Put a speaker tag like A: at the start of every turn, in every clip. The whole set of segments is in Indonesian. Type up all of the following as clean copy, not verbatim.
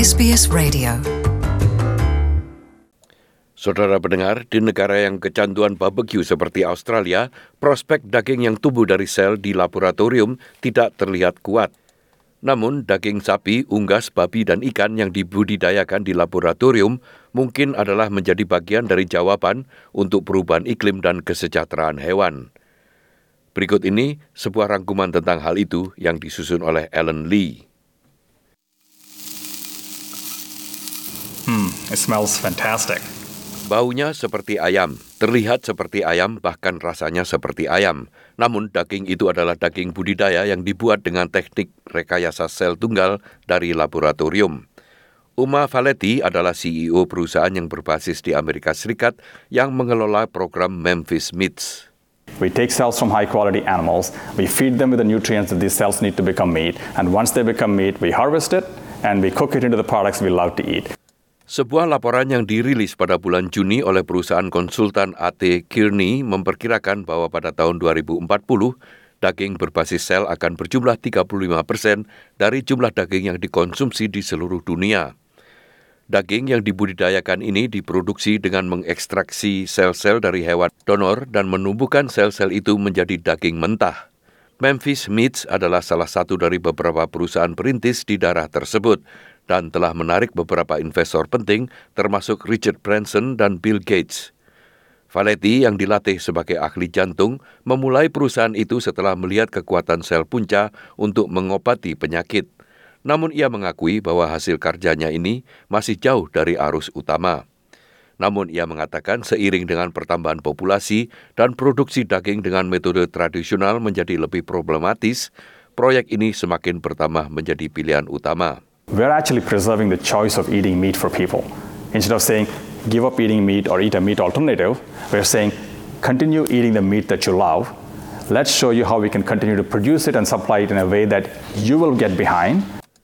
A: SBS Radio.
B: Saudara pendengar, di negara yang kecanduan barbecue seperti Australia, prospek daging yang tumbuh dari sel di laboratorium tidak terlihat kuat. Namun, daging sapi, unggas, babi, dan ikan yang dibudidayakan di laboratorium mungkin adalah menjadi bagian dari jawaban untuk perubahan iklim dan kesejahteraan hewan. Berikut ini sebuah rangkuman tentang hal itu yang disusun oleh Alan Lee.
C: It smells fantastic.
B: Baunya seperti ayam, terlihat seperti ayam, bahkan rasanya seperti ayam. Namun daging itu adalah daging budidaya yang dibuat dengan teknik rekayasa sel tunggal dari laboratorium. Uma Valetti adalah CEO perusahaan yang berbasis di Amerika Serikat yang mengelola program Memphis Meats.
C: We take cells from high-quality animals, we feed them with the nutrients that these cells need to become meat, and once they become meat, we harvest it, and we cook it into the products we love to eat.
B: Sebuah laporan yang dirilis pada bulan Juni oleh perusahaan konsultan A.T. Kearney memperkirakan bahwa pada tahun 2040, daging berbasis sel akan berjumlah 35% dari jumlah daging yang dikonsumsi di seluruh dunia. Daging yang dibudidayakan ini diproduksi dengan mengekstraksi sel-sel dari hewan donor dan menumbuhkan sel-sel itu menjadi daging mentah. Memphis Meats adalah salah satu dari beberapa perusahaan perintis di daerah tersebut dan telah menarik beberapa investor penting termasuk Richard Branson dan Bill Gates. Valetti yang dilatih sebagai ahli jantung memulai perusahaan itu setelah melihat kekuatan sel punca untuk mengobati penyakit. Namun ia mengakui bahwa hasil kerjanya ini masih jauh dari arus utama. Namun ia mengatakan seiring dengan pertambahan populasi dan produksi daging dengan metode tradisional menjadi lebih problematis, proyek ini semakin bertambah menjadi pilihan utama.
C: We're actually preserving the choice of eating meat for people. Instead of saying, give up eating meat or eat a meat alternative, we're saying, continue eating the meat that you love. Let's show you how we can continue to produce it and supply it in a way that you will get behind.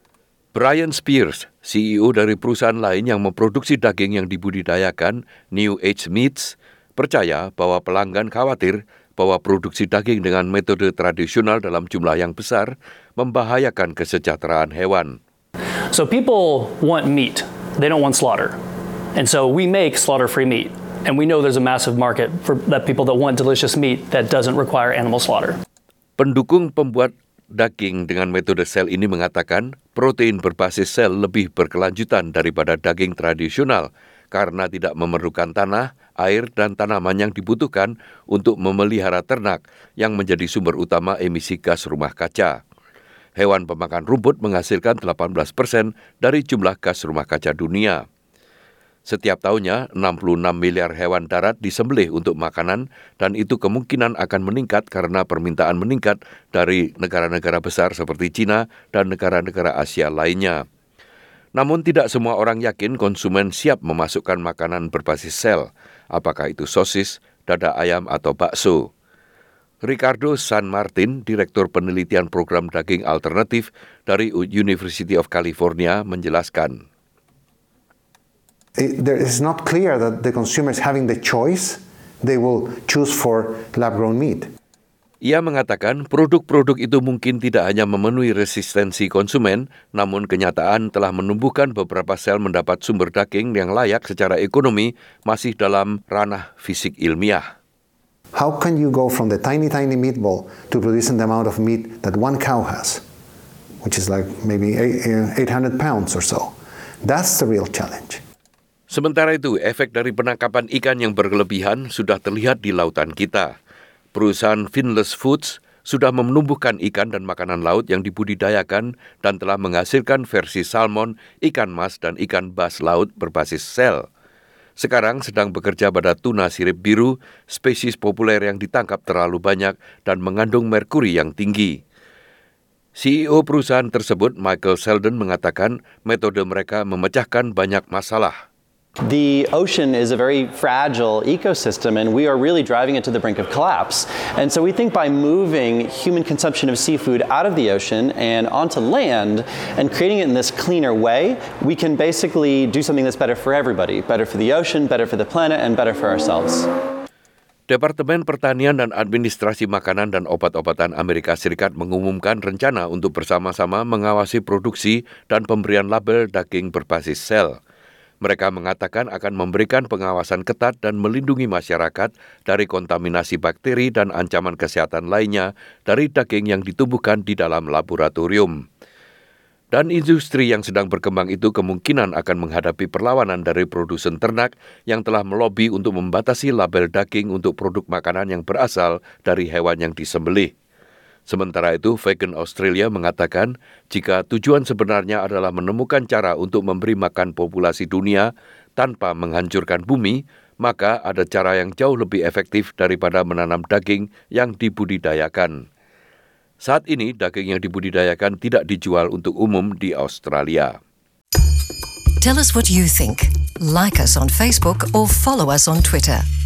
B: Brian Spears, CEO dari perusahaan lain yang memproduksi daging yang dibudidayakan, New Age Meats, percaya bahwa pelanggan khawatir bahwa produksi daging dengan metode tradisional dalam jumlah yang besar membahayakan kesejahteraan hewan.
D: So people want meat. They don't want slaughter. And so we make slaughter-free meat. And we know there's a massive market for that people that want delicious meat that doesn't require animal slaughter.
B: Pendukung pembuat daging dengan metode sel ini mengatakan protein berbasis sel lebih berkelanjutan daripada daging tradisional karena tidak memerlukan tanah, air, dan tanaman yang dibutuhkan untuk memelihara ternak yang menjadi sumber utama emisi gas rumah kaca. Hewan pemakan rumput menghasilkan 18% dari jumlah gas rumah kaca dunia. Setiap tahunnya, 66 miliar hewan darat disembelih untuk makanan dan itu kemungkinan akan meningkat karena permintaan meningkat dari negara-negara besar seperti China dan negara-negara Asia lainnya. Namun tidak semua orang yakin konsumen siap memasukkan makanan berbasis sel, apakah itu sosis, dada ayam, atau bakso. Ricardo San Martin, Direktur Penelitian Program Daging Alternatif dari University of California, menjelaskan.
E: It is not clear that the consumers having the choice, they will choose for lab-grown meat.
B: Ia mengatakan produk-produk itu mungkin tidak hanya memenuhi resistensi konsumen, namun kenyataan telah menumbuhkan beberapa sel mendapat sumber daging yang layak secara ekonomi masih dalam ranah fisik ilmiah.
E: How can you go from the tiny meatball to producing the amount of meat that one cow has, which is like maybe 800 pounds or so? That's the real challenge.
B: Sementara itu, efek dari penangkapan ikan yang berlebihan sudah terlihat di lautan kita. Perusahaan Finless Foods sudah menumbuhkan ikan dan makanan laut yang dibudidayakan dan telah menghasilkan versi salmon, ikan mas, dan ikan bass laut berbasis sel. Sekarang sedang bekerja pada tuna sirip biru, spesies populer yang ditangkap terlalu banyak dan mengandung merkuri yang tinggi. CEO perusahaan tersebut, Michael Sheldon, mengatakan metode mereka memecahkan banyak masalah.
F: The ocean is a very fragile ecosystem and we are really driving it to the brink of collapse. And so we think by moving human consumption of seafood out of the ocean and onto land and creating it in this cleaner way, we can basically do something that's better for everybody, better for the ocean, better for the planet, and better for ourselves.
B: Departemen Pertanian dan Administrasi Makanan dan Obat-obatan Amerika Serikat mengumumkan rencana untuk bersama-sama mengawasi produksi dan pemberian label daging berbasis sel. Mereka mengatakan akan memberikan pengawasan ketat dan melindungi masyarakat dari kontaminasi bakteri dan ancaman kesehatan lainnya dari daging yang ditumbuhkan di dalam laboratorium. Dan industri yang sedang berkembang itu kemungkinan akan menghadapi perlawanan dari produsen ternak yang telah melobi untuk membatasi label daging untuk produk makanan yang berasal dari hewan yang disembelih. Sementara itu, Vegan Australia mengatakan jika tujuan sebenarnya adalah menemukan cara untuk memberi makan populasi dunia tanpa menghancurkan bumi, maka ada cara yang jauh lebih efektif daripada menanam daging yang dibudidayakan. Saat ini, daging yang dibudidayakan tidak dijual untuk umum di Australia.
A: Tell us what you think. Like us on Facebook or follow us on Twitter.